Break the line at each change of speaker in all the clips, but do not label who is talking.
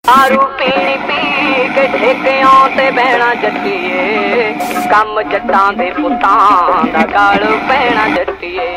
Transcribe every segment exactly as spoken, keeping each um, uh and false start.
दारू पीनी पी के ठेकियां ते बहना जट्टीए, कम जट्टां दे पुत्तां दा गल पैना जट्टीए।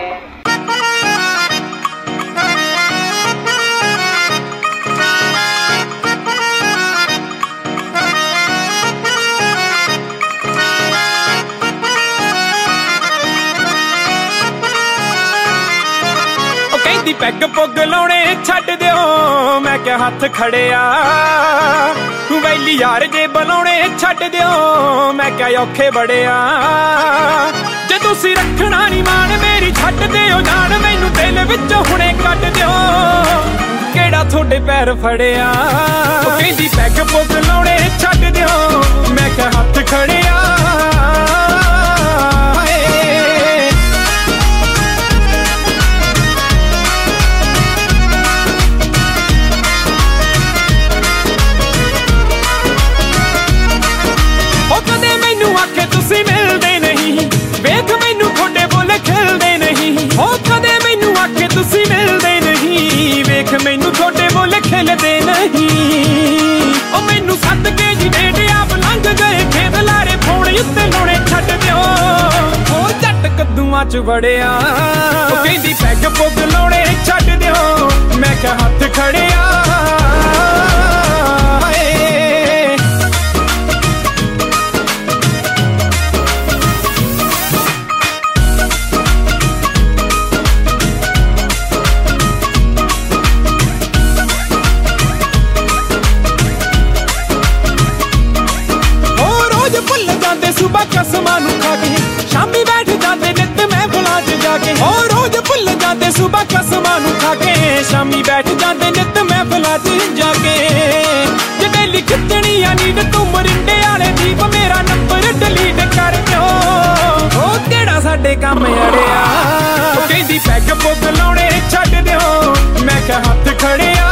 कहती पैग पुग लाउणे छड्ड दिओ, मैं क्या हथ खड़िया वैली यार जे बुलाउणे छड्ड दिओ, मैं क्या औखे बड़िया। जे तुसी रखना नी मान मेरी छड्ड दिओ जान, मैनू दिल विचों हुणे कड्ड दिओ, केड़ा थोड़े पैर फड़िया। कहती पैग पुग लाउणे छड्ड दिओ, मैं क्या हथ खड़िया। मैनू थोड़े बोले खिलते नहीं, ओ मैनू सद के जी डेडे आप लंघ गए खेत लारे फोने उत्ते लोने छड्ड दिओ, ओ जट कद्दूआं च वड़िया। कहंदी पैग पुग लाउणे छड्ड दिओ, मैं क्या हथ खड़िया। सुबह कसमां नूं खा के शामी बैठ जाते नित महफिलां च जाके, ओ रोज भुल जाते सुबह कसमां नूं खा के शामी बैठ जाते नित महफिलां च जाके। जे डेली खिच्चनी आ नींद तूं मरिंडे आले दीप मेरा नंबर डिलीट कर दिओ, ओ केड़ा साडे कम अड़िया। कहंदी पैग पुग लाउणे छड्ड दिओ, मैं क्या हथ खड़िया।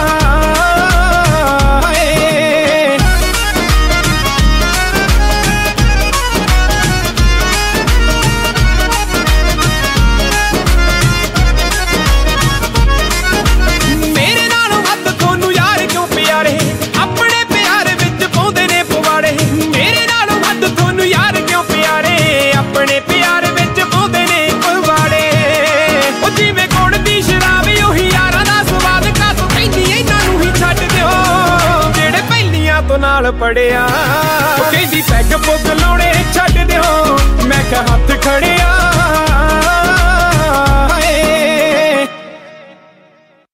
नाल पड़िया कहंदी पैग पुग लाउणे छड्ड दिओ, मैं क्या हथ खड़िया।